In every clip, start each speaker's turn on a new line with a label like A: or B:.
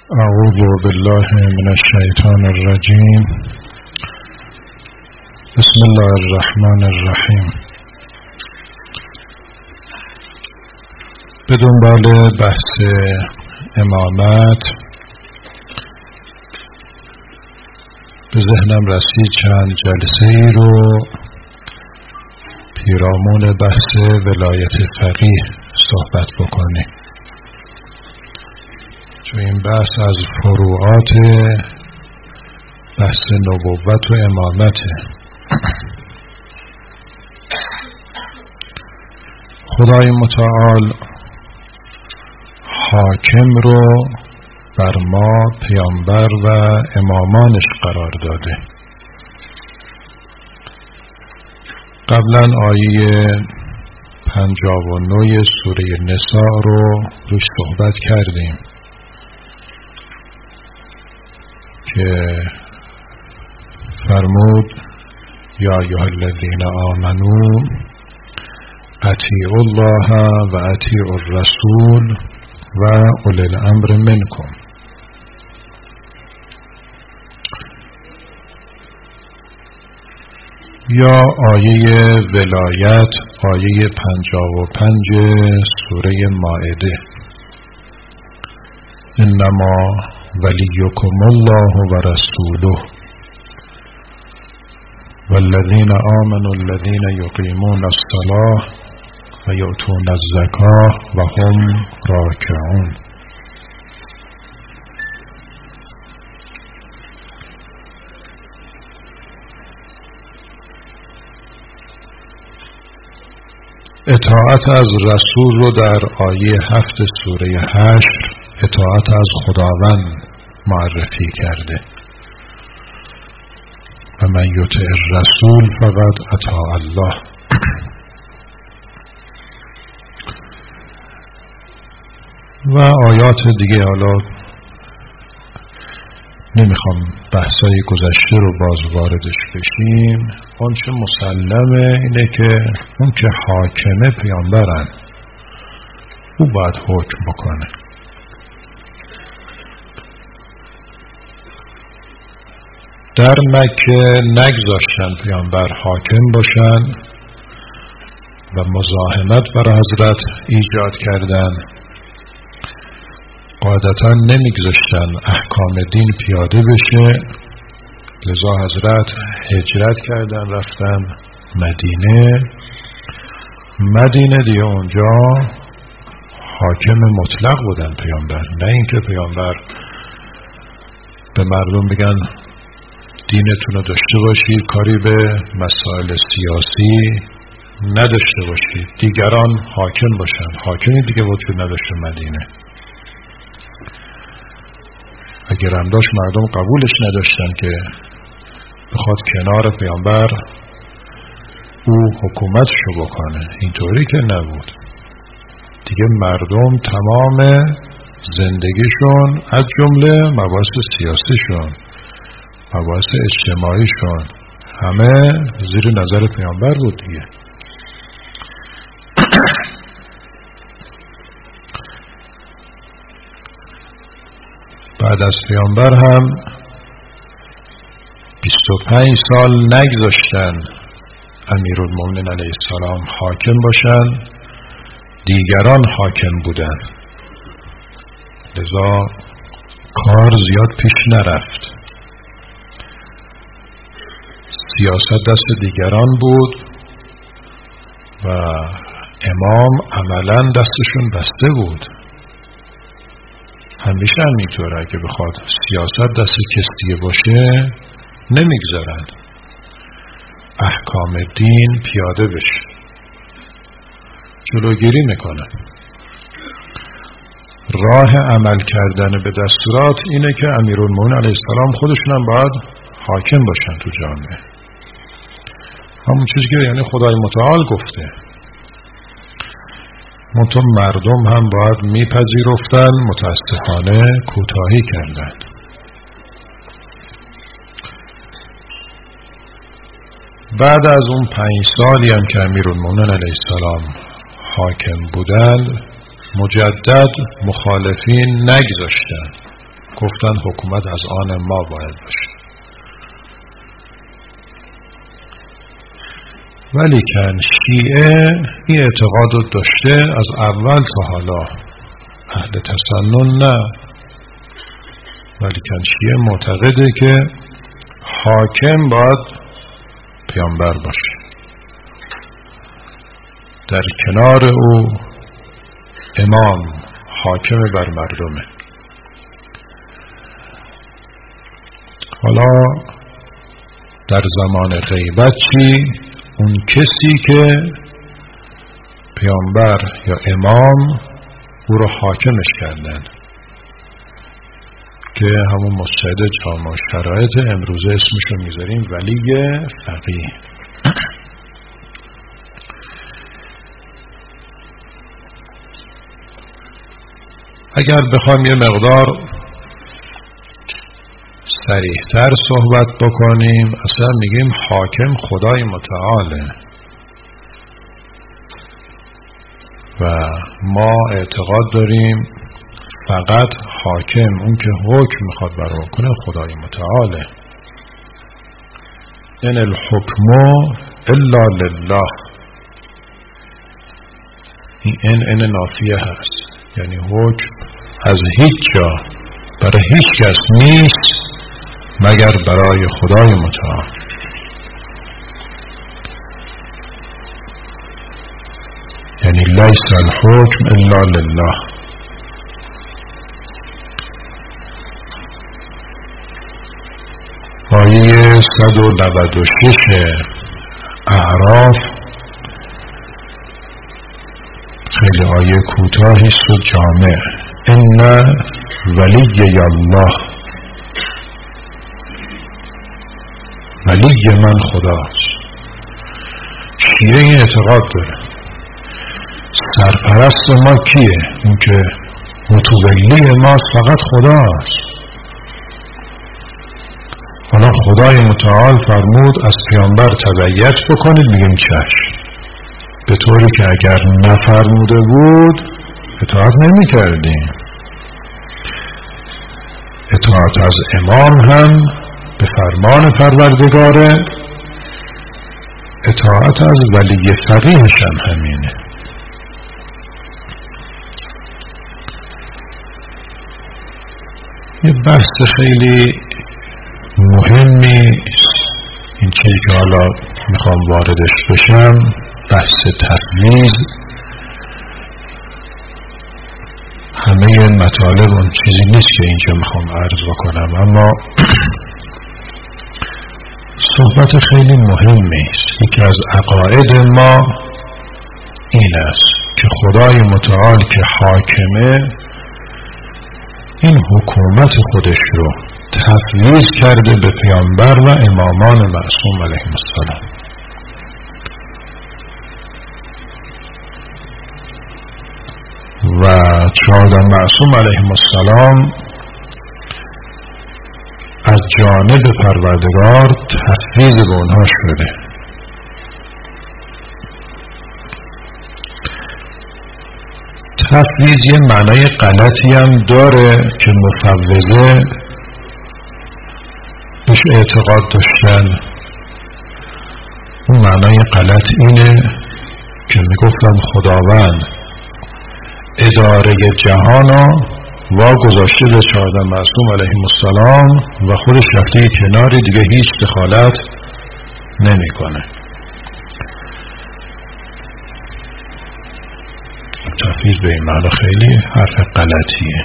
A: اعوذ بالله من الشیطان الرجیم. بسم الله الرحمن الرحیم. به دنبال بحث امامت به ذهنم رسید چند جلسه ای رو پیرامون بحث ولایت فقیه صحبت بکنیم، چون این بحث از فروعات بحث نبوت و امامته. خدای متعال حاکم رو بر ما پیامبر و امامانش قرار داده. قبلا آیه 59 سوره نساء رو روش صحبت کردیم که فرمود یا ایها الذین آمنوا اطیعوا الله و اطیعوا الرسول و اولی الامر منکم. یا آیه ولایت، آیه 55 سوره مائده، انما ولیکم الله و رسوله والذین آمنوا الذین یقیمون الصلاة و یؤتون الزکاة و هم راکعون. اطاعت از رسول رو در آیه 7 سوره حشر اطاعت از خداوند معرفی کرده. و من یطع الرسول فقد اطاع الله. و آیات دیگه، حالا نمیخوام بحثای گذشته رو باز واردش بشیم. آنچه مسلمه اینه که اون که حاکمه پیامبرن، او باید حکم بکنه. در مکه نگذاشتن پیامبر حاکم باشن و مزاحمت برای حضرت ایجاد کردن. قاعدتا نمیگذاشتن احکام دین پیاده بشه، لذا حضرت هجرت کردن رفتن مدینه دیگه اونجا حاکم مطلق بودن پیامبر. نه اینکه پیامبر به مردم بگن دینتون رو داشته باشید، کاری به مسائل سیاسی نداشته باشید، دیگران حاکم باشن. حاکمی دیگه وجود نداشته مدینه. اگر هم داشت مردم قبولش نداشتن که بخواد کنار پیامبر او حکومتشو بکنه. اینطوری که نبود دیگه. مردم تمام زندگیشون از جمله مباحث سیاسیشون، مباحث اجتماعیشون همه زیر نظر پیامبر بود دیگه. بعد از پیامبر هم 25 سال نگذاشتن امیرالمومنین علیه السلام حاکم باشن، دیگران حاکم بودن. لذا کار زیاد پیش نرفت. سیاست دست دیگران بود و امام عملا دستشون بسته بود. همیشه همینطوره، که بخواد سیاست دست کسی دیگه باشه نمیگذارن احکام دین پیاده بشه، جلوگیری میکنن. راه عمل کردن به دستورات اینه که امیرالمومنین علیه السلام خودشون هم باید حاکم باشن تو جامعه. همون چیزی که یعنی خدای متعال گفته. منتها مردم هم باید میپذیرفتن، متاسفانه کوتاهی کردن. بعد از اون 5 سالی هم که امیرالمومنین علیه السلام حاکم بودن، مجدد مخالفین نگذاشتن گفتن حکومت از آن ما باید باشه. ولی کن شیعه این اعتقاد رو داشته از اول تا حالا، اهل تسنن نه، ولی کن شیعه معتقده که حاکم باید پیامبر باشه، در کنار او امام حاکم بر مردمه. حالا در زمان غیبت چی؟ اون کسی که پیامبر یا امام او رو حاکمش کردن که همون مستعد جامع شرایط امروزه اسمشو میذاریم ولی فقیه. اگر بخوام یه مقدار صریح‌تر صحبت بکنیم، اصلا میگیم حاکم خدای متعاله و ما اعتقاد داریم فقط حاکم، اون که حکم میخواد برای کنه، خدای متعاله. ان الحکم الا لله، این نافیه هست، یعنی حکم از هیچ جا برای هیچ کس نیست مگر برای خدای متعال. یعنی لیس الحکم الا لله. آیه 196 اعراف خیلی آیه کوتاهی است و جامع. ان ولی الله، ولی من خداست. شیعه این اعتقاد داره سرپرست ما کیه؟ اون که متولی ما فقط خداست. حالا خدای متعال فرمود از پیامبر تبعیت بکنید، میگیم چشم، به طوری که اگر نفرموده بود اطاعت نمی کردیم. اطاعت از امام هم به فرمان پروردگاره، اطاعت از ولی فقیهش هم همینه. یه بحث خیلی مهمی این چیزی که حالا میخوام واردش بشم، بحث تفویض. همه مطالب اون چیزی نیست که اینجا میخوام عرض بکنم، اما صحبت خیلی مهمی است. یکی از عقاید ما این است که خدای متعال که حاکمه، این حکومت خودش رو تفویض کرده به پیامبر و امامان معصوم علیهم السلام. و 14 معصوم علیهم السلام از جانب پروردگار تفویض به اونها شده. تفویض یه معنای غلطی هم داره که مفوضه بهش اعتقاد داشتن. اون معنای غلط اینه که میگفتن خداوند اداره جهانا واگذاشته به 14 معصوم علیهم السلام و خودش رفته کناری دیگه هیچ دخالت نمیکنه. تفویض به این معنی خیلی حرف غلطیه.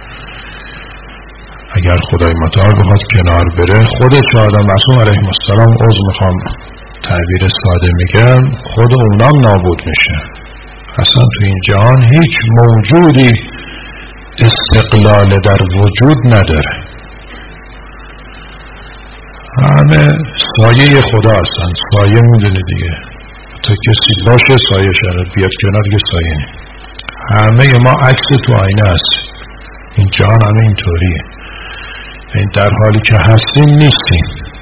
A: اگر خدای متعال بخواد کنار بره، خود 14 معصوم علیهم السلام، عذر میخوام تعبیر ساده میگم، خود اونام نابود میشه. اصلا تو این جهان هیچ موجودی استقلال در وجود نداره، همه سایه خدا هستن. سایه میدونه دیگه، تا کسی باشه سایه شده، بیاد کنار دیگه سایه نیم. همه ما عکس تو آینه هست. این جهان همه اینطوریه. این در حالی که هستیم نیستیم،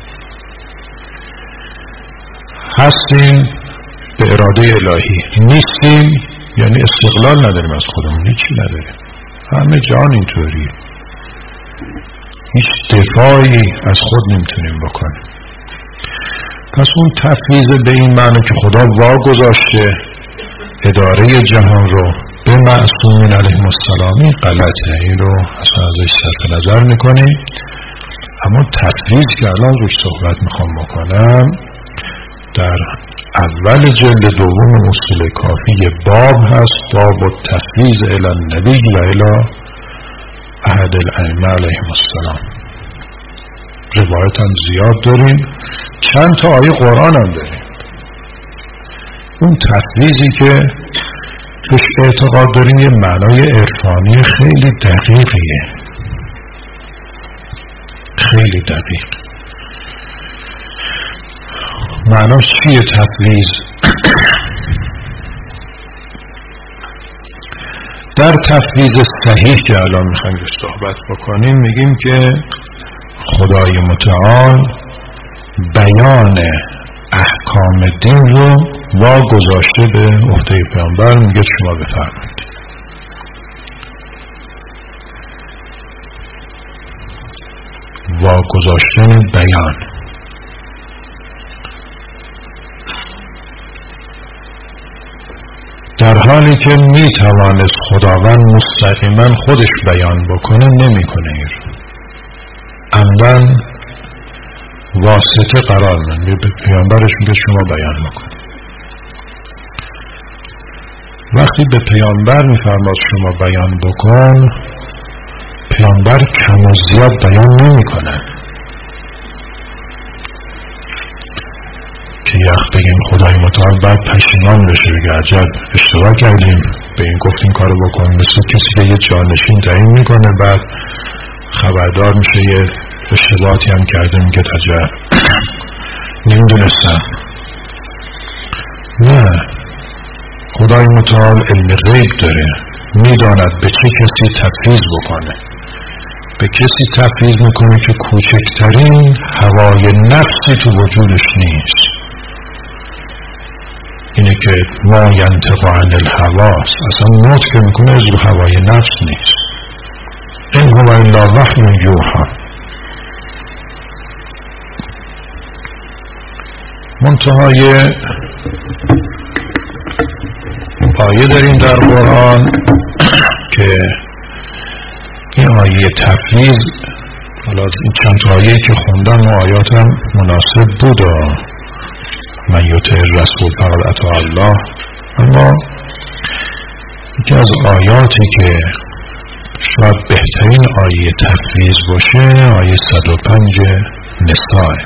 A: هستیم به اراده الهی، نیستیم یعنی استقلال نداریم از خودمون، هیچی نداریم. همه جهان اینطوریه. هیچ دفاعی از خود نمیتونیم بکنیم. پس اون تفویض به این معنی که خدا واگذاشته اداره جهان رو به معصومین علیهم السلامی غلطه. این رو اصلا ازش صرف نظر میکنیم. اما تفویض که الان روش صحبت میخوام بکنم در اول جلد دوم اصول کافی باب هست، باب التفویض الی النبی و الی احد الائمه علیهم السلام. روایت هم زیاد داریم، چند تا آیه قرآن هم داریم. اون تفویضی که توش اعتقاد داریم یه معنای عرفانی خیلی دقیقیه، خیلی دقیق. معناش چیه تفویض؟ در تفویض صحیح که الان میخوایم روش صحبت بکنیم میگیم که خدای متعال بیان احکام دین رو واگذاشته به عهده پیامبر، میگه شما بفرمایید. واگذاشتن بیان در حالی که میتوانست خداوند مستقیما خودش بیان بکنه نمیکنه. این عمدن واسطه قرار میده، به پیامبرش میگه شما بیان بکن. وقتی به پیامبر میفرماد شما بیان بکن، پیامبر کم و زیاد بیان نمیکنه که یخ بگیم خدای متعال بعد پشیمان بشه بگه عجب اشتباه کردیم به این گفتیم کارو بکن. مثل کسی که یه جانشین تعیین میکنه بعد خبردار میشه یه اشتباهاتی هم کرده میگه عجب نمیدونستم. نه، خدای متعال علم غیب داره، میداند به چه کسی تفویض بکنه. به کسی تفویض میکنه که کوچکترین هوای نفسی تو وجودش نیست. اینه که ما ینطق عن الهواست، اصلا نطق میکنه از رو هوای نفس نیست. این هو الا وحی یوحی. منتهای آیه داریم در قرآن که این آیه تفویض، حالا این چند آیه که خوندم و آیات هم مناسب بود من یطع الرسول فقد اطاع الله، اما یکی از آیاتی که شاید بهترین آیه تفویض باشه آیه 105 نساء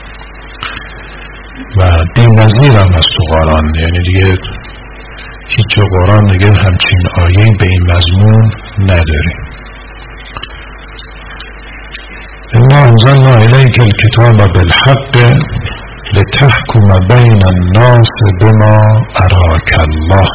A: و بی‌نظیر هم هست تو قرآن. یعنی دیگه هیچ جا قرآن دیگه همچین آیه به این مضمون نداره. انا انزلنا الیک الکتاب بالحق لتحکم بین الناس بما اراک الله.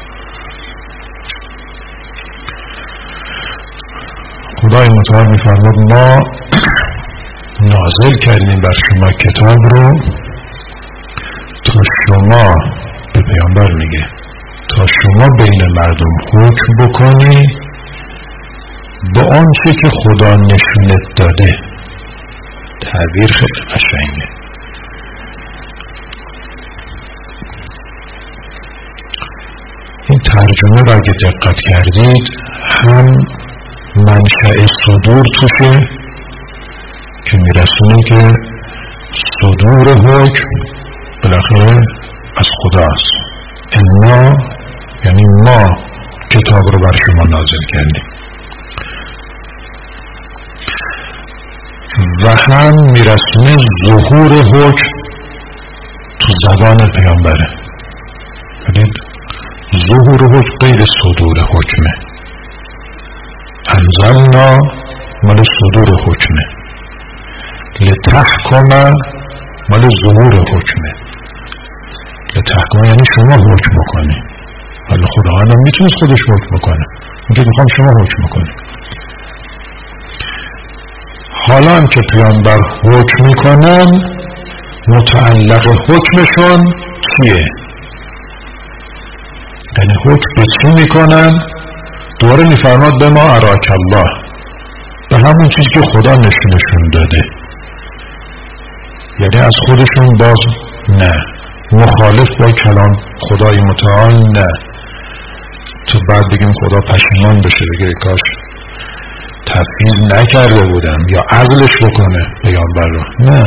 A: خدای متعال میفرماد ما نازل کردیم بر شما کتاب رو تا شما، به پیامبر میگه، تا شما بین مردم حکم بکنی با آنچه که خدا نشونت داده. تعبیر خیلی قشنگه. این ترجمه را اگه دقت کردید هم منشأ صدور توشه که میرسونه که صدور حکم بالاخره از خداست. انا یعنی ما کتاب رو بر شما نازل کردیم و هم میرسونه ظهور حکم تو زبان پیامبره. ببینید ظهور حکم غیر صدور حکمه. انزلنا مال صدور حکمه، لتحکم مال ظهور حکمه. لتحکم یعنی شما حکم بکنی. ولی خدا هم میتونست خودش حکم بکنه، میگه میخوام شما حکم بکنی. حالا هم که پیامبر حکم میکنن متعلق حکمشون چیه؟ یعنی حکم به چی میکنن؟ دوباره میفرماد به ما اراک الله، به به همون چیزی که خدا نشونشون داده. یعنی از خودشون باز نه، مخالف با کلام خدای متعال نه، تو بعد بگیم خدا پشیمان بشه بگه کاش تفویض نکرده بودم یا عزلش بکنه پیامبر رو. نه،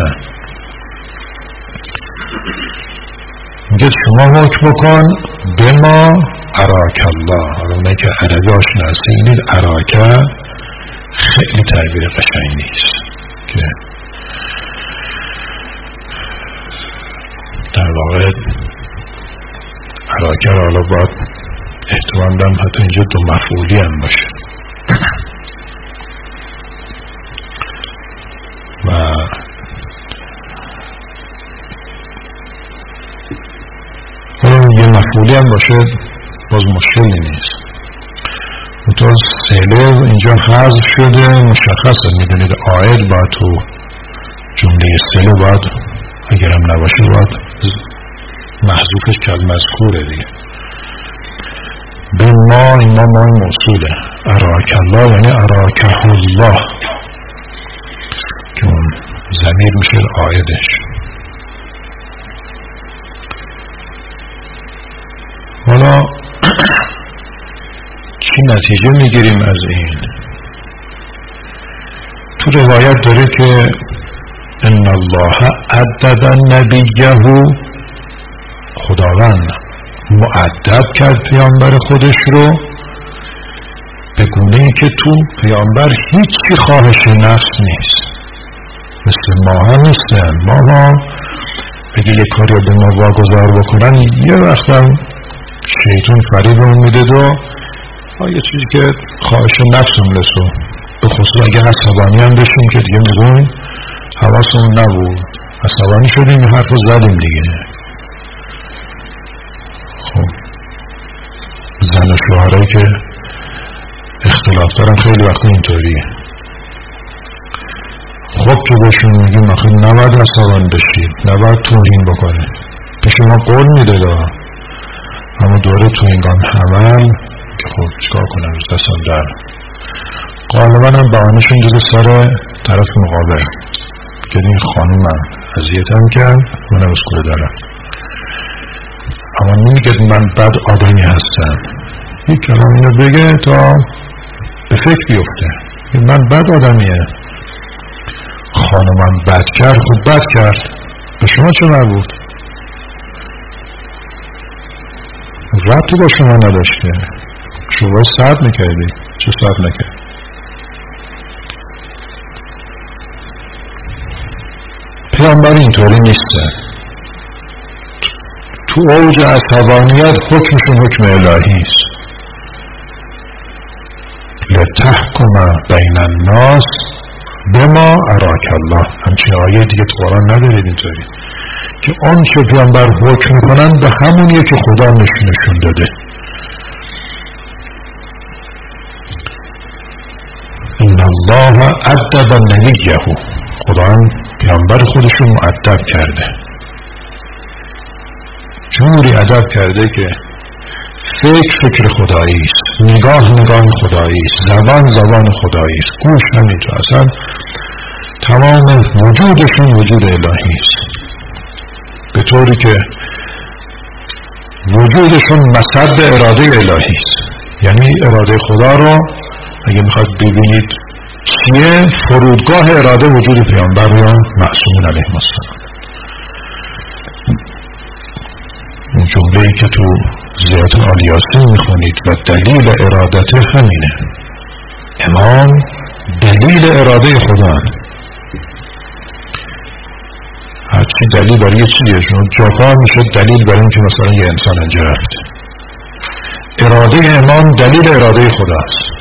A: میگه شما حکم بکن به ما اراک الله. حالا اونه که عربی آشنا هستید، اراکه خیلی تعبیر قشنگی است که در واقع اراکه را حالا باید احتمال دارم حتی اینجا دو مفعولی هم باشه و یه مفعولی هم باشه باز مشکلی نیست. منطقه سله اینجا حذف شده، مشخصه، میدونید آید باید تو جمله سله باید اگرم نباشه باید محذوفش کل مذکوره دیگه. به ما، این ما موصوله، اراک الله یعنی اراکه الله که اون ضمیر میشه آیدش. حالا چی نتیجه میگیریم از این؟ تو روایت داره که ان الله عدد نبیه، خداوند مؤدب کرد پیامبر خودش رو به گونه‌ای که تو پیامبر هیچی خواهش نفس نیست، مثل ما هم نیستن. ما ها بگه یک کاری به ما واگذار بکنن یه وقتم شیطان فریبمون میده و یه چیزی که خواهش نفسمون رسو، به خصوص اگه عصبانی هم بشیم که دیگه میگویم حواسمون نبود، عصبانی شدیم، یه حرف رو زدیم دیگه. خب زن و شوهرایی که اختلاف دارن خیلی وقت اینطوریه. خب که بهشون میگیم آخه نباید عصبانی بشید، نباید توهین بکنه، پیش ما قول میده دا، اما دوره توهینگان حمل که خب چیکار کنم از دستم در غالبا هم بهانه‌شون جلوی سر طرف مقابل که این خانومم اذیتم کرد من اسکوله دارم، اما نمیگه من بد آدمی هستم، یک کلام اینو بگه تا به فکر بیفته من بد آدمیه. خانومم بد کرد، خب بد کرد، به شما چه مربوط؟ ربطی با شما نداشته، شما صبر میکردی، چه صبر نکرد؟ پیامبر اینطوری نیسته، تو اوج عصبانیت حکمشون حکم الهی است. لتحکم بین الناس بما اراک الله. همچین آیه دیگه تو قرآن ندارید اینطوری که آن چه پیامبر حکم میکنن به همونیه که خدا نشونشون داده. ان الله ادب نبیه، خدا پیامبر خودشون مؤدب کرده، جوری ادب کرده که فکر خدایی است، نگاه خدایی است، زبان خدایی است، گوش همینطور، اصلا تمام وجودشون وجود الهی است، به طوری که وجودشون مصب اراده الهی است. یعنی اراده خدا رو اگه میخواد ببینید چیه، فرودگاه اراده وجود پیامبر یا معصومین علیهم السلام. اون جمله‌ای که تو زیارت آل یاسین میخونید و دلیل ارادت همینه، امام دلیل اراده خدا. هرچی دلیل برای یه چیزیه، شما جاپا میشه دلیل برای اینکه مثلا یه انسان اینجا رفته. اراده امام دلیل اراده خداست.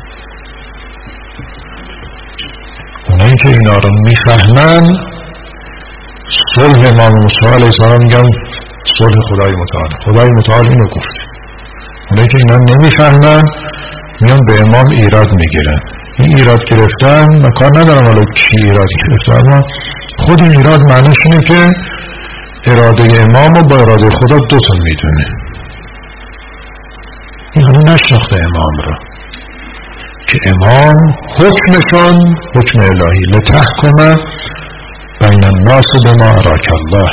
A: اونایی که اینا رو میفهمن صلح امام موسی علیه السلام میگن صلح خدای متعال، خدای متعال اینو گفته. اونایی که اینا نمیفهمن میان به امام ایراد میگیرن. این ایراد گرفتن، من کار ندارم حالا کی ایراد گرفته، اما خود این ایراد معنیش اینه که اراده امام و با اراده خدا دوتا میدونه. این همون نشناخته امام را، که امام حکمشون حکم الهی لتحکم بین الناس بما اراک الله،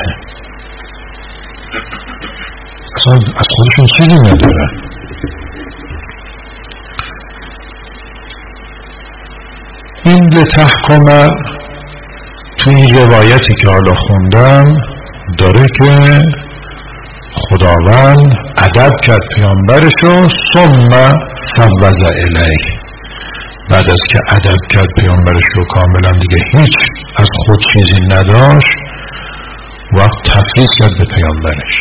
A: اصلا از خودشون چیزی نداره. این لتحکم تو این روایتی که حالا خوندم داره که خداوند ادب کرد پیامبرشو ثم فوض الیه، بعد از که ادب کرد پیامبرشو کاملا دیگه هیچ از خود چیزی نداشت، وقت تفویض کرد به پیامبرش.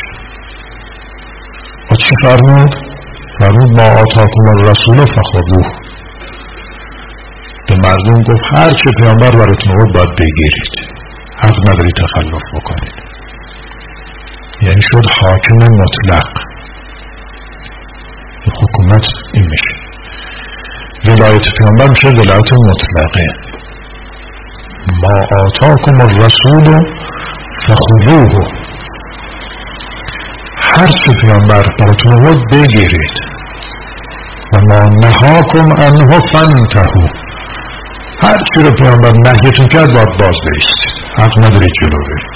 A: و چی فرمود؟ فرمود ما آتاکم الرسول فخذوه، به مردم گفت هر چه پیامبر براتون آورد باید بگیرید، حق ندارید تخلف بکنید. یعنی شد حاکم مطلق. حکومت این میشه، ولایت پیامبر میشه ولایت مطلقه. ما آتاکم الرسول فخذوه، هر چه پیامبر براتون آورد بگیرید. و ما نهاکم عنه فانتهوا، هر چی رو پیامبر نهیتون کرد باید باز بیستید، حق ندارید جلو برید.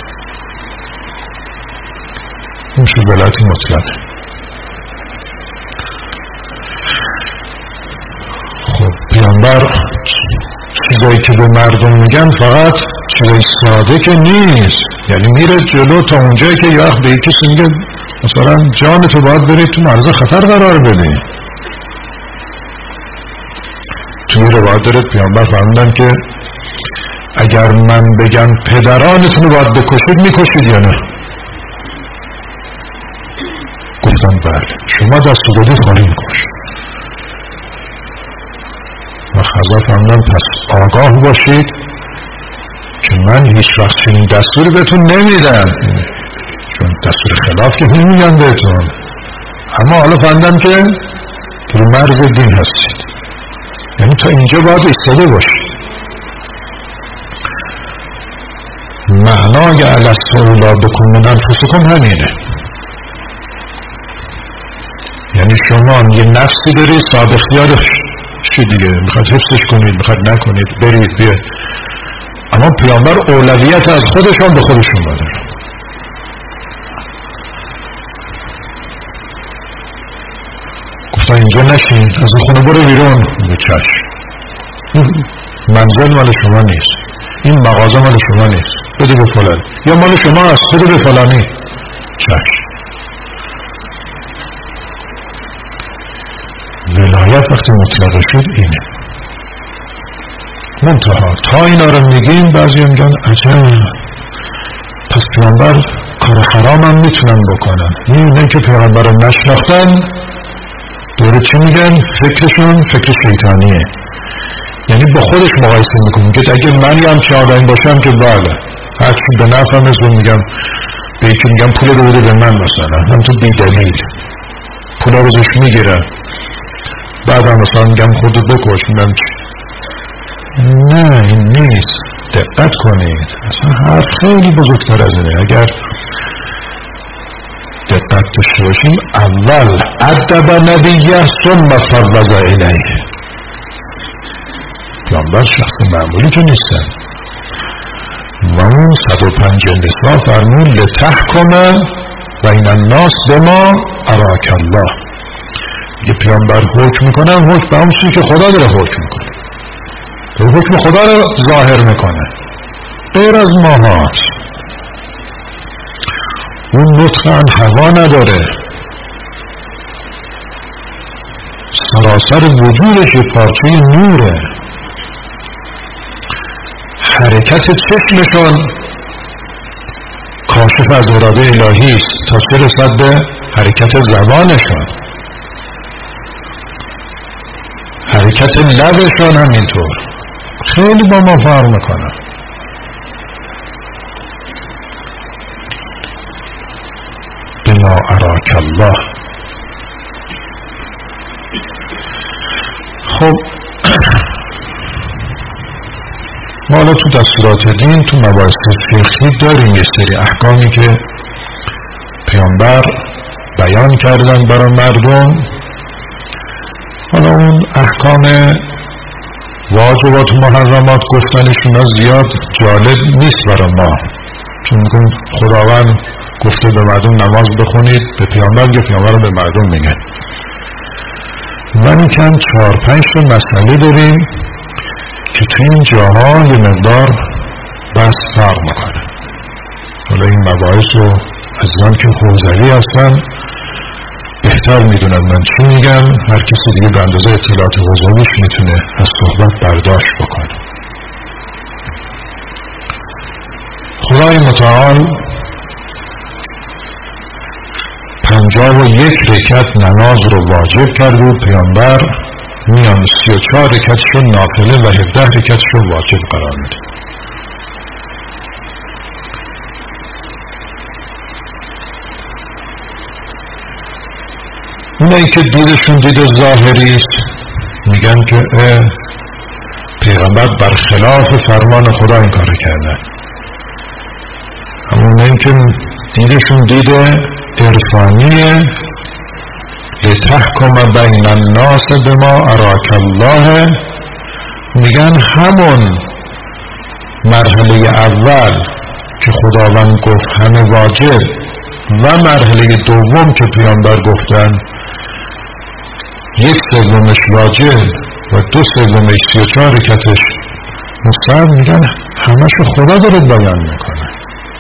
A: این شد ولایت مطلقه. خب پیامبر چیزایی که به مردم میگن فقط چیزای ساده که نیست، یعنی میره جلو تا اونجایی که یه وقت به یکی میگه مثلا جان تو باید برید تو معرض خطر قرار بدید. توی روایت داره پیامبر فرمودن که اگر من بگم پدرانتون رو باید بکشید میکشید یا نه؟ گفتم بله. شما دست دادید خواهیم کشت. و خدا فرمودن پس آگاه باشید که من هیچ وقت چنین دستوری بهتون نمیدم، چون دستور خلاف که نمیگم بهتون، اما حالا فهمیدم که رو مرز دین هستید، یعنی تا اینجا باید ایستاده باشید. معنای الست اولادکم من انفسکم همینه، یعنی شما یه نفسی دارید صاحب اختیارش چی دیگه، میخواد حفظش کنید میخواد نکنید، برید بیاید. اما پیامبر اولویت از خودشان به خودشون داره. گفتن اینجا نشین، از این خونه برو بیرون. به چشم، این منزل مال شما نیست، این مغازه مال شما نیست، بده به فلان، یا مال شما از خود به فلانی. چشم. ولایت وقتی مطلقه شد اینه. منتها تا اینا رو میگیم بعضی میگن عجب، پس پیامبر کار حرام هم میتونن بکنن. میبینن که پیامبر رو نشناختن دوره چی میگن؟ فکرشون فکر شیطانیه، یعنی با خودش مقایسه میکنن که اگه من یه همچه آدمی باشم که بله هرچی به نفعم مثل میگم به یکی میگم پول رو بده به من مثلا، هم تو بی دلیل پول رو ازش میگیرم، بعد هم مثلا میگم خودت بکش، میگم نه این نیست. دقت کنید، اصلا حرف خیلی بزرگتر از اینه. اگر دقت داشته باشیم اول ادب نبیه ثم فوض الیه. پیامبر شخص معمولی که نیستن. و اون 105 نسا فرمون لتحکم بین الناس بما اراک الله. یه پیامبر حکم میکنن، حکم به همون چیزی که خدا داره حکم میکنه، حکم خدا رو ظاهر میکنه، غیر از ماهات. اون نطق هوا نداره، سراسر وجودش یه پارچه نوره. حرکت چشمشون کاشف از اراده الهی است تا چه رسد به حرکت زبانشون، حرکت لبشون همینطور. خیلی با ما فرق میکنه. بما اراک الله. خب ما حالا تو دستورات دین تو مباحث فقهی داریم یه سری احکامی که پیامبر بیان کردن برای مردم. حالا اون احکام واجبات و محرمات گفتنشون زیاد جالب نیست برای ما، چون خداوند گفته به مردم نماز بخونید، به پیامبر گفته، پیامبر رو به مردم میگن. ولی کم 4-5 مسئله داریم که توی این جاها یه مقدار بس فرق میکنه. حالا این مباحث رو از من که حوزوی هستن بهتر میدونن من چی میگم، هر کسی دیگه به اندازه اطلاعات حوزویش میتونه از صحبت برداشت بکنه. خدای متعال 51 رکعت نماز رو واجب کرد و پیامبر میان 34 رکعتش رو نافله و 17 رکعتش رو واجب قرار میده. اونایی که دیدشون دید ظاهری است میگن که پیغمبر برخلاف فرمان خدا این کار کردن. اما اونایی که دیدشون دیده عرفانیه، لتحکم بین الناس بما اراک الله، میگن همون مرحله اول که خداوند گفت همه واجب و مرحله دوم که پیامبر گفتن 1/3 واجب و 2/3 34 رکعتش مستحب، میگن همشو خدا داره بیان میکنه.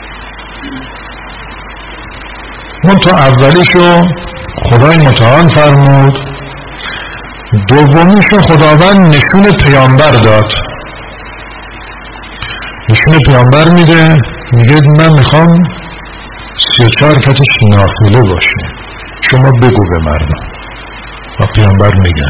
A: من تا اولیشو خدای متعال فرمود، دومیشو خداوند نشون پیامبر داد. نشون پیامبر میده، میگه من میخوام 34 رکعتش نافله باشه، شما بگو به مردم. و پیامبر میگن،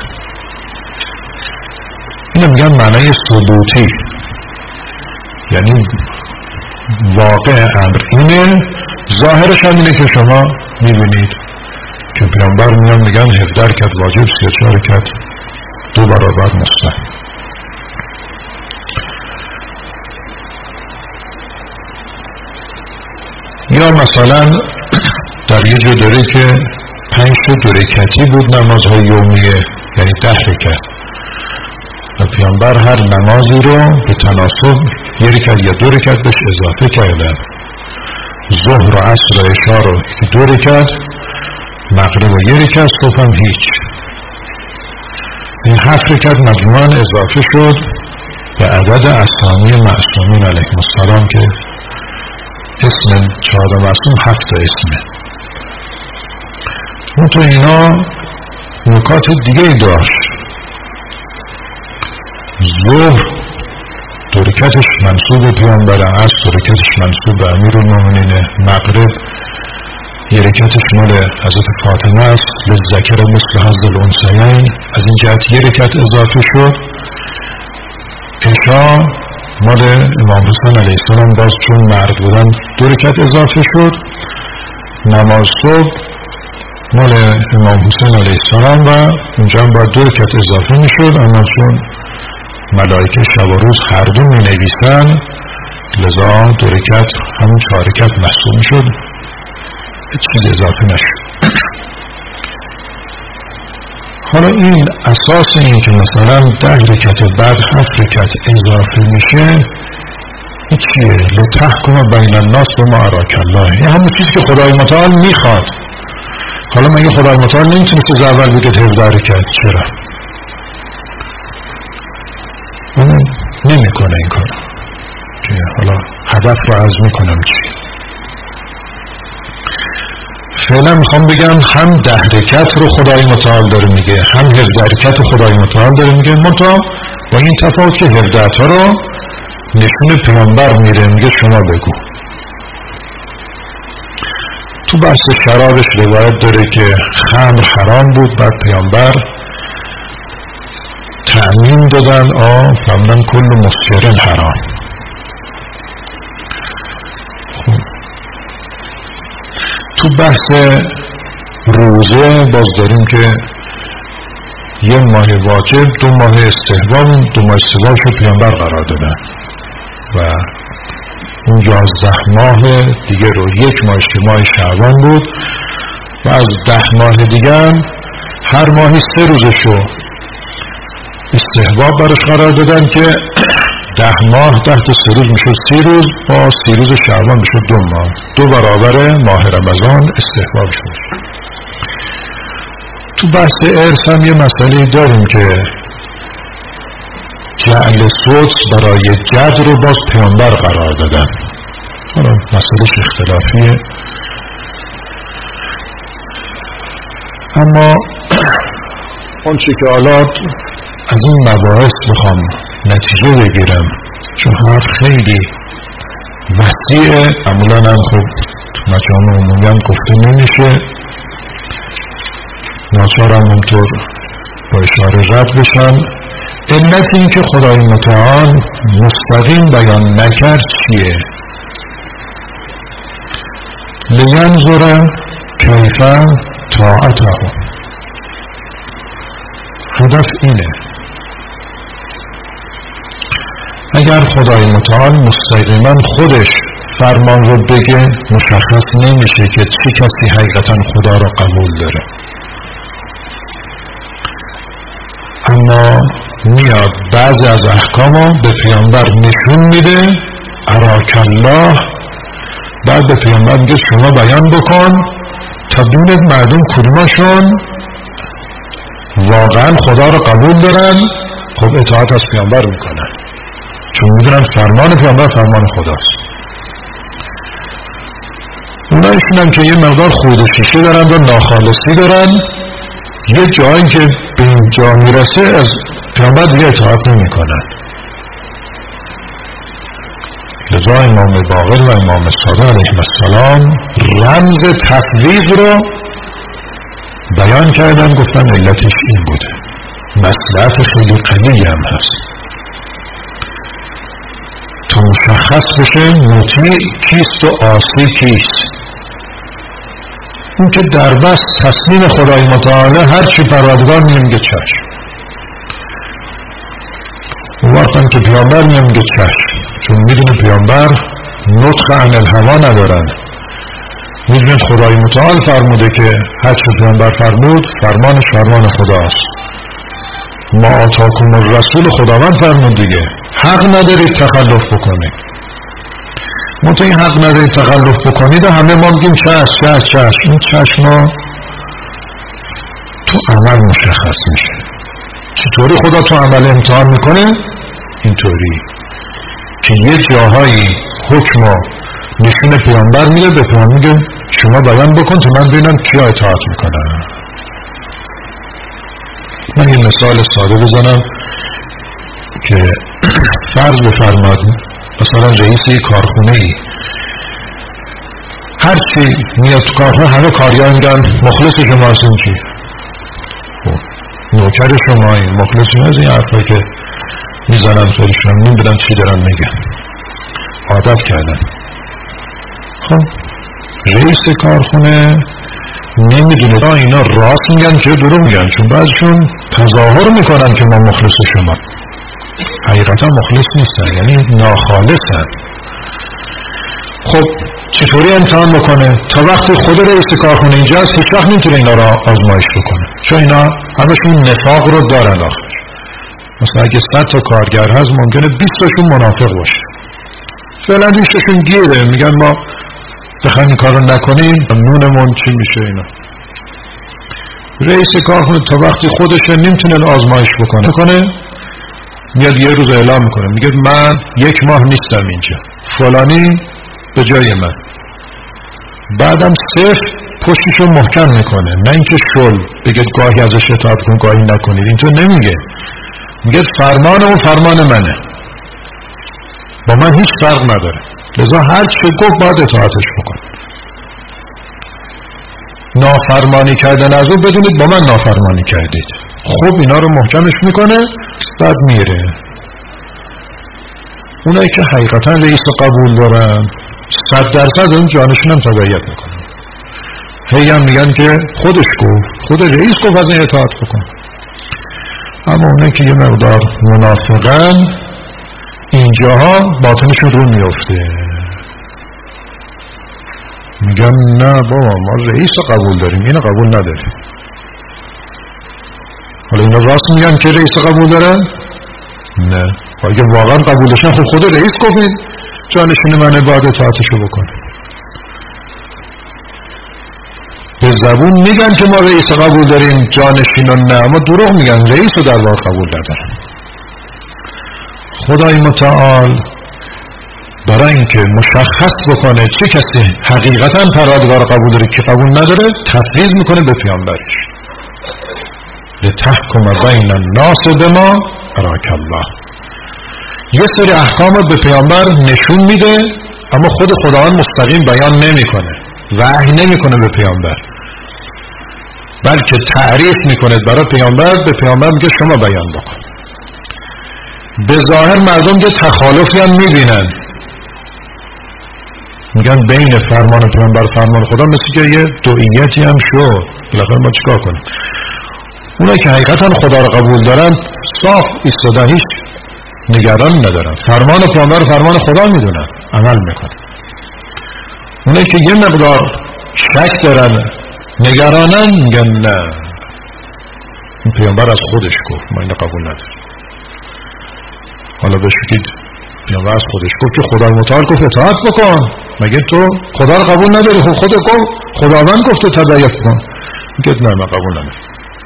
A: اینو میگن معنای ثبوتی، یعنی واقع امر اینه، ظاهرش هم اینه که شما میبینید که پیامبر میان میگن 17 رکعت واجب، 34 رکعت 2 برابر مستحب. یا مثلا در یه جا داره که 5 2 رکعتی بود نمازهای یومیه، یعنی 10 رکعت، و پیامبر هر نمازی رو به تناسب 1 رکعت یا 2 رکعت بهش اضافه کردن. ظهر و عصر و عشا رو 2 رکعت، مغرب و 1 رکعت، صبح هم هیچ. این 7 رکعت مجموعاً اضافه شد به عدد اسامی معصومین علیهم السلام که اسم 4 معصوم 7 اسمه. اون تو اینا نکات دیگه داشت. ظهر 2 رکعتش منصوب به پیامبر، عصر 2 رکعتش منصوب به امیرالمومنین، مغرب 1 رکعتش مال حضرت فاطمه است، للذکر مثل حظ الانثیین، از این جهت 1 رکعت اضافه شد. عشا مال امام حسین علیه السلام باز چون مرد بودن 2 رکعت اضافه شد. نماز صبح مال امام حسین علیه السلام و اونجا هم باید 2 رکعت اضافه می شد، اما چون ملائکه شب و روز هر دو می نویسن لذا 2 رکعت همون 4 رکعت محسوب می شد، چیز اضافه نشد. حالا این اساس این که مثلا 10 رکعت بعد 7 رکعت اضافه میشه این چیه؟ لتحکم بین الناس بما اراک الله، این همون چیزی که خدای متعال میخواد. حالا مگه خدای متعال نمیتونست از اول بگه 17 رکعت؟ چرا؟ اون نمیکنه این کار. حالا هدف رو عرض میکنم چی؟ فعلا میخوام بگم هم 10 رکعت رو خدای متعال داره میگه، هم 17 رکعت خدای متعال داره میگه، منتها با این تفاوت که 17 تا رو نشون پیامبر میره، میگه شما بگو. تو بحث شرابش روایت داره که خمر حرام بود، بعد پیامبر تعمیم دادن فمن کل مسکر حرام. تو بحث روزه باز داریم که 1 ماه واجب، 2 ماه استحباب، 2 ماه استحبابش رو پیامبر قرار دادن و اون 11 ماه دیگه رو 1 ماه ماه شعبان بود و از 10 ماه دیگه هم هر ماهی 3 روزش رو استحباب برش قرار دادن که 10 ماه 10 تا 3 روز میشه 30 روز، با 30 روز شعبان میشه 2 ماه، 2 برابر ماه رمضان استحباب شد. تو بحث ارث هم یه مسئله داریم که جعل صوت برای جد رو باز پیامبر قرار دادن. حالا مسئلهش اختلافیه، اما اون چی که حالا از این مباحث بخوام نتیجه بگیرم، چون حرف خیلی وسیعه، معمولا هم خب مجامع عمومی هم گفته نمیشه، ناچارم اونطور با اشاره رد بشن. علت این که خدای متعال مستقیم بیان نکرد چیه؟ لینظر کیف طاعته، هدف اینه. اگر خدای متعال مستقیما خودش فرمان رو بگه، مشخص نمیشه که چه کسی حقیقتا خدا رو قبول داره، اما میاد بعضی از احکامو به پیامبر نشون میده، اراک الله، بعد به پیامبر میگه شما بیان بکن تا ببینید مردم کدومشون واقعا خدا رو قبول دارن، خب اطاعت از پیامبر میکنن، چون میدونن فرمان پیامبر فرمان خداست. اونایشون هم که یه مقدار خود شیشه دارن و ناخالصی دارن، یه جایی که به اینجا میرسه از پیامبر دیگه اطاعت نمی کنن. لذا امام باقر و امام صادق علیه السلام رمز تفویض رو بیان کردن، گفتن علتش این بوده. مصلحت خیلی قوی هم هست تا مشخص بشه مطیع کیست و عاصی کیست. این که در بس تسلیم خدای متعال هر چی پروردگار میگه چشم، اون وقت هم که پیامبر میگه چشم، چون میدونه پیامبر نطق عن الهوا ندارن، میدونید خدای متعال فرموده که هر چی پیامبر فرمود فرمانش فرمان خداست. ما آتاکم الرسول خداوند فرمود دیگه، حق ندارید تخلف بکنید. منطقه این حق ندارید تخلف بکنید و همه ما میگیم چشم. این چشم ها تو عمل مشخص میشه. چطوری خدا تو عمل امتحان میکنه؟ اینطوری که یه جاهایی حکم و نشون پیامبر میده، به پیامبر میگه شما بیان بکن تا من ببینم کیا اطاعت میکنن. من یه مثال ساده بزنم که فرض بفرمایید مثلا رئیس یک کارخونه ای هرچی میاد تو کارخونه همه کاریا میگن مخلص شما هستیم چی؟ نوکر شما این مخلص شما از این حرفایی که میزنن خودشون نمیدونن چی دارن میگن، عادت کردن. خب رئیس کارخونه نمیدونه اینا راست میگن که دروغ میگن، چون بعضشون تظاهر میکنن که ما مخلص شما، حقیقتا مخلص نیستن، یعنی ناخالصن. خب چطوری امتحان بکنه؟ تا وقتی خود رئیس کارخونه اینجا هست هیچ وقت نمیتونه اینا را آزمایش بکنه، چون اینا همشون نفاق رو دارن. آخر مثلا اگه 100 تا کارگر هست ممکنه 20 تاشون منافق باشه، فعلا 20 تاشون گیره، میگن ما بخوایم این کار رو نکنیم نونمون چی میشه. اینا رئیس کارخونه تا وقتی خودش نمیتونه آزمایش بکنه میاد یه روز اعلام میکنه، میگه من 1 ماه نیستم اینجا، فلانی به جای من. بعدم صفر پشتشو محکم میکنه، نه اینکه شل بگه گاهی ازش اطاعت کن گاهی نکنید، اینطور نمیگه، میگه فرمان اون فرمان منه، با من هیچ فرق نداره، لذا هر چه گفت باید اطاعتش بکن. نافرمانی کردن از اون بدونید با من نافرمانی کردید. خب اینا رو محکمش میکنه، بعد میره. اونایی که حقیقتا رئیس قبول دارن 100% اون جانشون هم تبعیت میکنن، هی هم میگن که خودش گفت، خود رئیس گفت از این اطاعت بکن. اما اونایی که یه مقدار منافقن اینجاها باطنشون رو میفته، میگن نه بابا ما رئیس رو قبول داریم، اینو قبول نداریم. حالا اینا راست میگن که رئیس قبول دارن؟ نه. اگه واقعا قبول داشتن خب خود رئیس گفتین جانشین من باید اطاعتشو بکنه. به زبون میگن که ما رئیس قبول داریم جانشین نه، اما دروغ میگن، رئیس رو در واقع قبول ندارن. خدای متعال برای اینکه مشخص بکنه چه کسی حقیقتا پروردگار قبول داره که قبول نداره، تفویض میکنه به پیامبرش. لتحکم بین الناس بما اراک الله. یه سری احکام به پیامبر نشون میده، اما خود خداوند مستقیم بیان نمیکنه، وحی نمیکنه به پیامبر، بلکه تعریف میکنه برای پیامبر. به پیامبر میگه شما بیان بکن. به ظاهر مردم یه تخالفی هم میبینن، میگن بین فرمان پیامبر فرمان خدا مثل که یه دوئیتی هم شد، بالاخره ما چیکار کنیم؟ اونایی که حقیقتا خدا رو قبول دارن صاف ایستادن، هیچ نگران ندارن، فرمان پیامبر فرمان خدا میدونن، عمل میکنن. اونایی که یه مقدار شک دارن، نگرانن، میگن نه این پیامبر از خودش گفت ما اینو قبول نداریم. حالا بشکید پیامبر از خودش گفت که خدا متعال گفت اطاعت بکن، مگه تو خدا رو قبول نداری؟ خب خودت گفت، خداوند گفت تبعیت کن. میگه نه من قبول ندارم.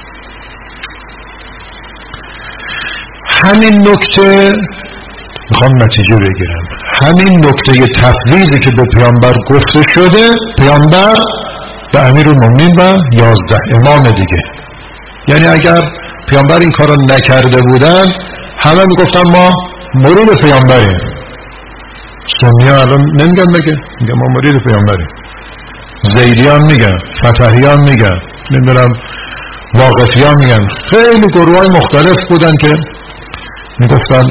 A: همین نکته میخوام نتیجه بگیرم، همین نکته تفویضی که به پیامبر گفته شده، پیامبر به امیرالمومنین و 11 امام دیگه، یعنی اگر پیامبر این کارو نکرده بودن همه میگفتن ما مرید پیامبریم. سنی ها الان نمیگن میگن ما مرید پیامبریم، زیدی ها میگن، فتحی ها میگن، نمیدونم واقفی ها میگن، خیلی گروه های مختلف بودن که میگفتن.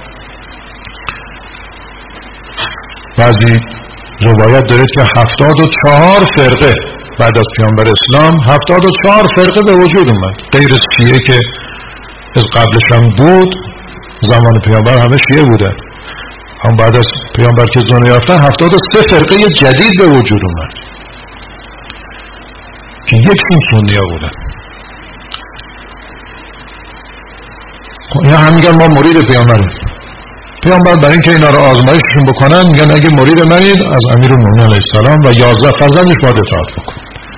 A: بعضی روایت دارید که 74 فرقه بعد از پیامبر اسلام 74 فرقه به وجود اومد، غیر از شیعه که از قبلش هم بود، زمان پیامبر همه شیعه بودن، هم بعد از پیامبر که دنیا رفتن 73 فرقه جدید به وجود اومد که یکشون سنی ها بودن. اینا هم میگن ما مرید پیامبریم. پیامبر برای اینکه اینا رو آزمایششون بکنن میگن اگه مرید منید از امیرالمومنین علیه السلام و 11 فرزندش باید اطاعت بکن.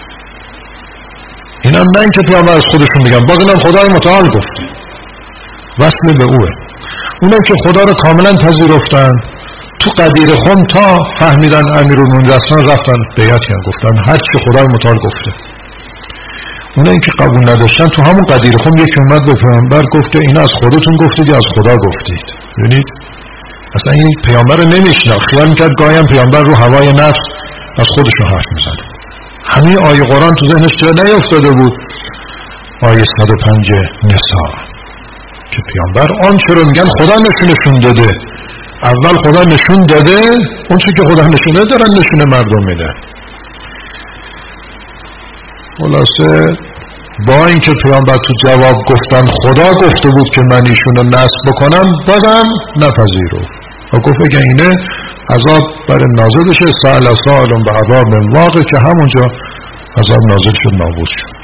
A: اینا نه اینکه پیامبر از خودشون میگن، باز اینم خدای متعال گفته، وصل به اوه. اونم که خدا رو کاملا پذیرفتن، تو قدیر خم تا فهمیدن امیرالمومنین رفتن بیعت کردن، گفتن هر چی خدای متعال گفته. اونایی که قبول نداشتن تو همون قدیر خم یکی اومد به پیامبر گفته اینا از خودتون گفتید یا از خدا گفتید؟ ببینید اصلا این پیامبر رو نمیشناخت، خیال میکرد گاهی هم پیامبر رو هوای نفس از خودشون حرف میزنه. همین آیه قرآن تو ذهنش جا نیفتاده بود، آیه 105 نساء، که پیامبر آنچه رو میگن خدا نشونشون داده. اول خدا نشون داده، اون چی که خدا نشونه دارن نشونه مردم میده. خلاصه با اینکه پیامبر تو جواب گفتن خدا گفته بود که من ایشونو نصب بکنم، بازم نپذیرفت و گفت اگه اینه عذاب برای نازل بشه، سأل سائل بعذاب واقع، که همونجا عذاب نازل شد، نابود شد.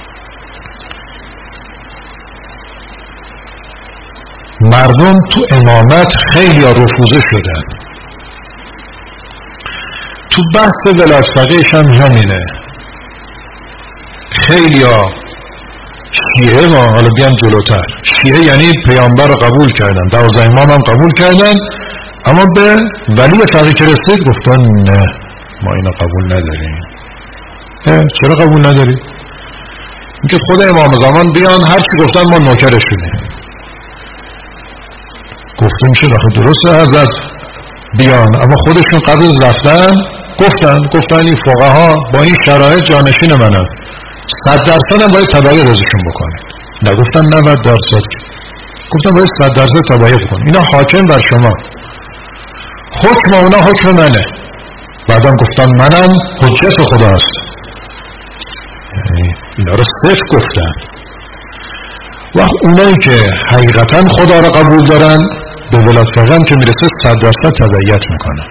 A: مردم تو امامت خیلی رفوزه شدن. تو بحث ولایت فقیهش هم همینه، خیلی ها شیعه ما، حالا بیان جلوتر، شیعه یعنی پیامبر رو قبول کردن، 12 امام هم قبول کردن، اما به ولی فقیه که رسید گفتن نه ما اینا قبول نداریم. چرا قبول نداریم؟ اینکه خود امام زمان بیان هر چی گفتن ما نوکرشونیم. گفته میشه آخه درسته حضرت بیان، اما خودشون قبل از رفتن گفتن این فقها با این شرایط جانشین منن، 100% هم باید تبعیت ازشون بکنید. نگفتن 90%، گفتن باید 100% تبعیت بکنید. اینا حاکم بر شما، حکم اونا حکم منه. بعدم گفتن منم حجت خدا هست. یعنی اینا رو صرف گفتن. وقت اونایی که حقیقتا خدا رو قبول دارن به ولایت فقیه که میرسه 100% تبعیت میکنن.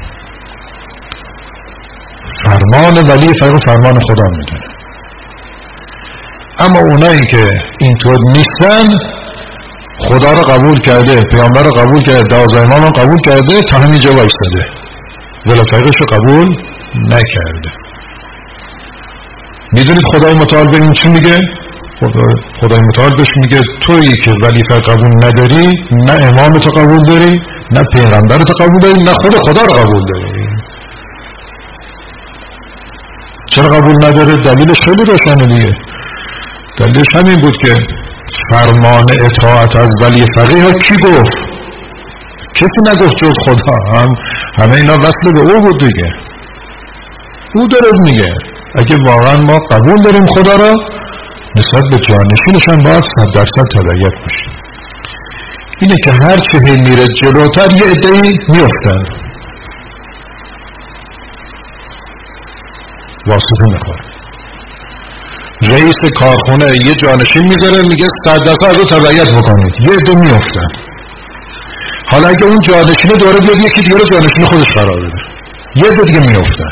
A: فرمان ولی فقیه فرمان خدا میدونه. اما اونایی که اینطور نیستن خدا رو قبول کرده، پیامبر رو قبول کرده، 12 امام رو قبول کرده، تا همینجا وایساده، ولایتش رو قبول نکرده. میدونید خدای متعال به این چی میگه؟ خدای متعال بهش میگه تویی که ولیفه قبول نداری، نه امامت رو قبول داری، نه پیغمبرت رو قبول داری، نه خدا رو قبول داری. چرا قبول نداره؟ دلیلش خیلی روشنه دیگه. دلیلش همین بود که فرمان اطاعت از ولی فقیه ها کی گفت؟ کسی نگفت جز خدا. همه اینا وصل به او بود دیگه. او داره میگه اگه واقعا ما قبول داریم خدا را، نسبت به جانشینشان باید 100% تبعیت باشیم. اینه که هر چه میره جلوتر یه عده‌ای میافتن، واسطه میخوره. رئیس کارخونه یه جانشین میذاره میگه 100% از رو تبعیت بکنید، یه عده میافتن. حالا اگه اون جانشینه دوره بیاد یکی دیگه رو جانشین خودش قرار بده، یه عده دیگه میافتن.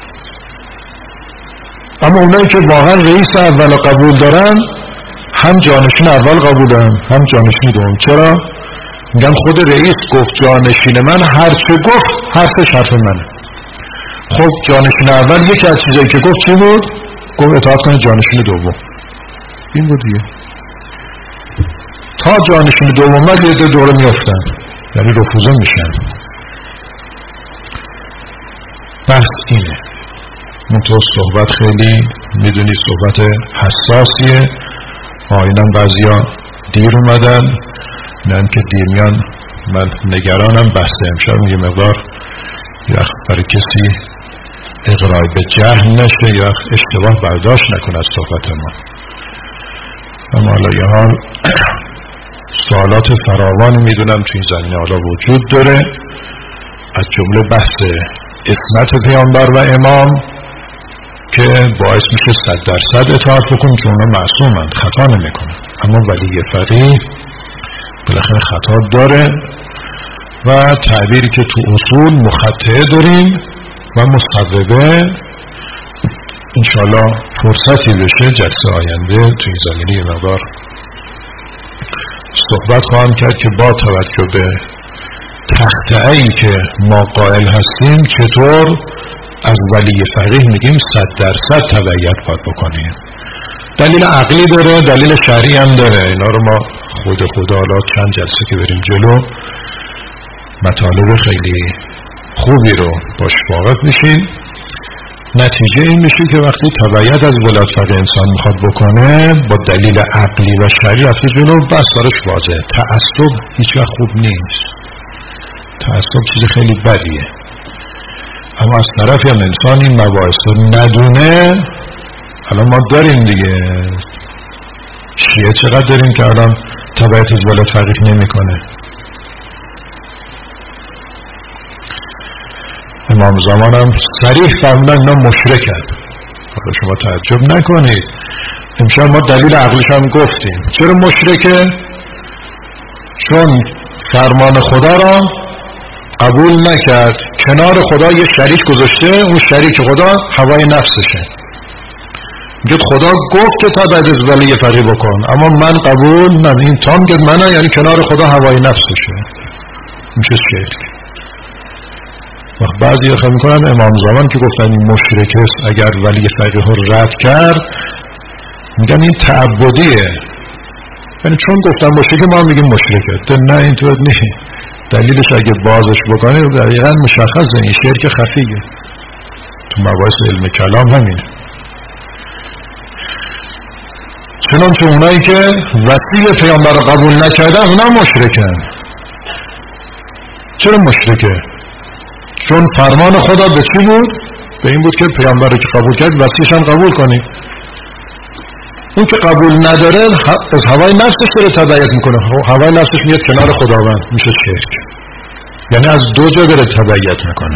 A: اما اونایی که واقعا رئیس اول قبول دارن، هم جانشین اول قبولن هم جانشین دوم. چرا؟ میگن خود رئیس گفت جانشین من هر چه گفت حرفش حرف منه. خب جانشین اول یکی از چیزایی که گفت چی بود؟ گفت اطاعت کنه جانشین دوم. این بود دیگه. تا جانشین دوم یه ده دوره میافتن، یعنی رفوزه میشن. بحث اینه. منطقه صحبت خیلی میدونی صحبت حساسیه. اینم بعضی ها دیر اومدن، نه که دیر میان. من نگرانم بحث امشب یه مقدار یا برای کسی اقرای به جهل نشه یا اشتباه برداشت نکنه از صحبت ما. اما حالا یه حال سوالات فراوانی میدونم تو این زمینه حالا وجود داره، از جمله بحث عصمت پیامبر و امام که باعث میشه 100% اطاعت بکنیم که اونا معصومن، خطا نمیکنن. اما ولی فقیه بالاخره خطا داره و تعبیری که تو اصول مخطئه داریم و مصوبه. انشالله فرصتی بشه جلسه آینده تو این زمینه یه مقدار صحبت خواهم کرد که با توجه به تخطئه‌ای که ما قائل هستیم چطور از ولی فقیه میگیم 100% تبعیت باید بکنیم. دلیل عقلی داره، دلیل شرعی هم داره. اینا رو ما خود حالا چند جلسه که بریم جلو مطالب خیلی خوبی رو باش واقف میشیم. نتیجه این میشه که وقتی تبعیت از ولایت فقیه انسان میخواد بکنه با دلیل عقلی و شرعی رفته جلو، بس دارش واضحه. تعصب هیچ وقت خوب نیست. تعصب چیز خیلی بدیه. اما از طرفی هم انسان این مباحث رو ندونه. الان ما داریم دیگه، شیعه چقدر داریم که الان تبعیت از ولایت فقیه نمیکنه. امام زمان هم صریح فرمودن اینا مشرکن. حالا شما تعجب نکنید، امشب ما دلیل عقلش هم گفتیم. چرا مشرکه؟ چون فرمان خدا را قبول نکرد، کنار خدا یه شریک گذاشته، اون شریک خدا هوای نفسشه. میگه خدا گفت که تبعیت از ولی فقیه بکن، اما من قبول نه. این تام گفت منه، یعنی کنار خدا هوای نفسشه. میشه شرک. وقت بعضی خیلی میکنن امام زمان که گفتن این مشرک است اگر ولی فقیه رو رد کرد، میگن این تعبدیه، یعنی چون گفتن مشرک ما میگیم مشرکه. نه اینطور نیست. دلیلش اگه بازش بکنه دقیقا مشخصه، این شرک خفیه. تو مباحث علم کلام همینه. چنانچه اونایی که وسیله پیامبر رو قبول نکردن اونا مشرکن. چرا مشرکه؟ چون فرمان خدا به چی بود؟ به این بود که پیامبر رو که قبول کرد وسیلش هم قبول کنی. اون که قبول نداره از هوای نفسش داره تبعیت میکنه. هوای نفسش میاد کنار خداوند، میشه شرک. یعنی از دو جا داره تبعیت میکنه.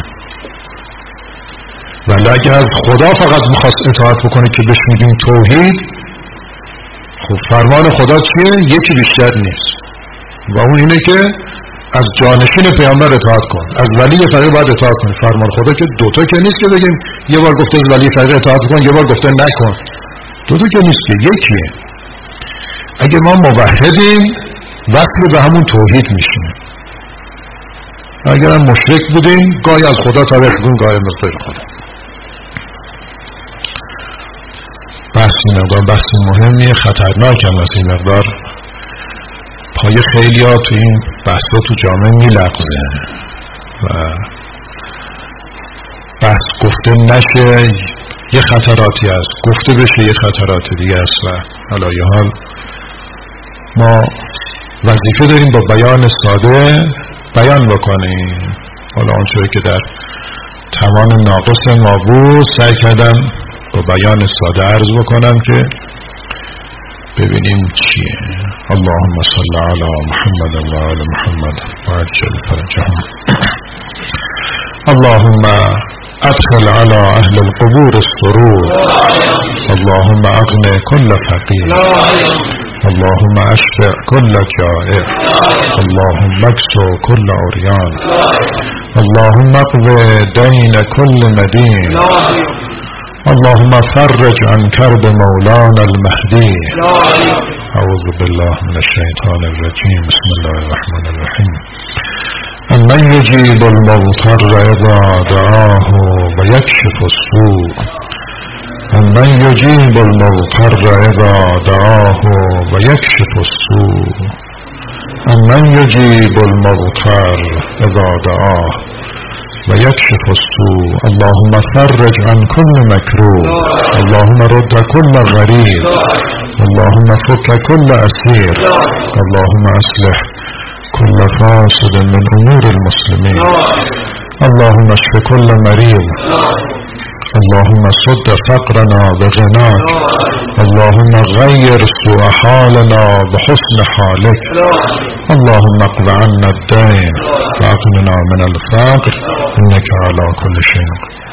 A: ولی اگه از خدا فقط میخواست اطاعت بکنه که بهش میگیم توحید، خب فرمان خدا چیه؟ یکی بیشتر نیست و اون اینه که از جانشین پیامبر اطاعت کن، از ولی فقیه باید اطاعت کن. فرمان خدا که دوتا که نیست که بگیم یه بار گفته از ولی فقیه اطاعت کن، یه بار گفته نکن. دو تا که نیست که یکیه. اگه ما موحدیم وصل به همون توحید میشیم. اگر هم مشرک بودیم گاهی از خدا تاریخ کن، گاهی از غیر خدا. بحثی مهمیه، خطرناک هم از این مقدار پای خیلی ها تو این بحثا تو جامعه میلغزه و بحث گفته نشه یه خطراتی هست، گفته بشه یه خطرات دیگه است و علایه حال ما وظیفه داریم با بیان ساده بیان بکنیم. حالا آنچه که در توان ناقص ما بود سعی کردم با بیان ساده عرض بکنم که ببینیم چیه. اللهم صل علی محمد و آل محمد و عجل فرجهم. اللهم ادخل على اهل القبور السرور. اللهم اغني كل فقير. اللهم اشبع كل جائع. اللهم اكسو كل عريان. اللهم اقض دين كل مدين. اللهم فرج عن كرب مولانا المهدي. اعوذ بالله من الشيطان الرجيم. بسم الله الرحمن الرحيم. أمن يجيب المضطر إذا دعاه ويكشف السوء. أمن يجيب المضطر إذا دعاه ويكشف السوء. أمن يجيب المضطر إذا دعاه ويكشف السوء. اللهم فرج عن كل مكروه. اللهم رد كل غريب. اللهم فك كل أسير. اللهم أصلح كل فاسد من أمور المسلمين. اللهم اشف كل مريض. اللهم صد فقرنا بغناك. اللهم غير سوء حالنا بحسن حالك. اللهم اقض عنا الدين واغننا من الفقر إنك على كل شيء قدير.